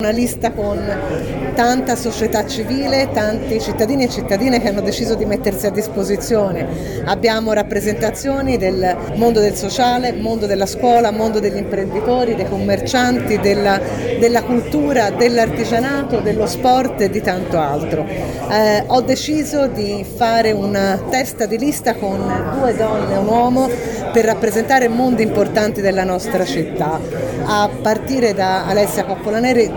Una lista con tanta società civile, tanti cittadini e cittadine che hanno deciso di mettersi a disposizione. Abbiamo rappresentazioni del mondo del sociale, mondo della scuola, mondo degli imprenditori, dei commercianti, della cultura, dell'artigianato, dello sport e di tanto altro. Ho deciso di fare una testa di lista con 2 donne e un uomo per rappresentare mondi importanti della nostra città, a partire da Alessia Coppolaneri,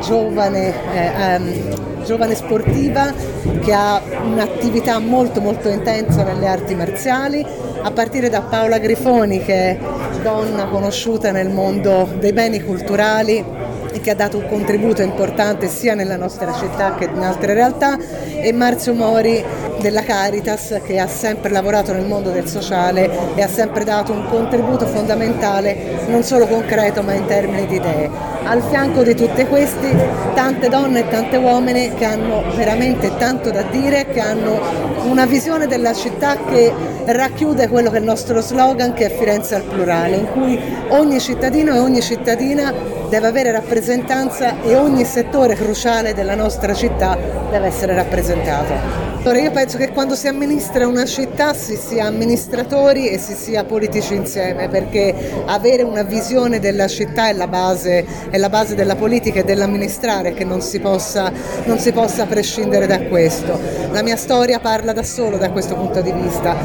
giovane sportiva che ha un'attività molto molto intensa nelle arti marziali, a partire da Paola Grifoni, che è donna conosciuta nel mondo dei beni culturali e che ha dato un contributo importante sia nella nostra città che in altre realtà, e Marzio Mori della Caritas, che ha sempre lavorato nel mondo del sociale e ha sempre dato un contributo fondamentale, non solo concreto ma in termini di idee. Al fianco di tutte questi, tante donne e tante uomini che hanno veramente tanto da dire, che hanno una visione della città che racchiude quello che è il nostro slogan, che è Firenze al plurale, in cui ogni cittadino e ogni cittadina deve avere rappresentanza e ogni settore cruciale della nostra città deve essere rappresentato. Allora, io penso che quando si amministra una città si sia amministratori e si sia politici insieme, perché avere una visione della città è la base della politica e dell'amministrare, che non si possa prescindere da questo. La mia storia parla da solo da questo punto di vista.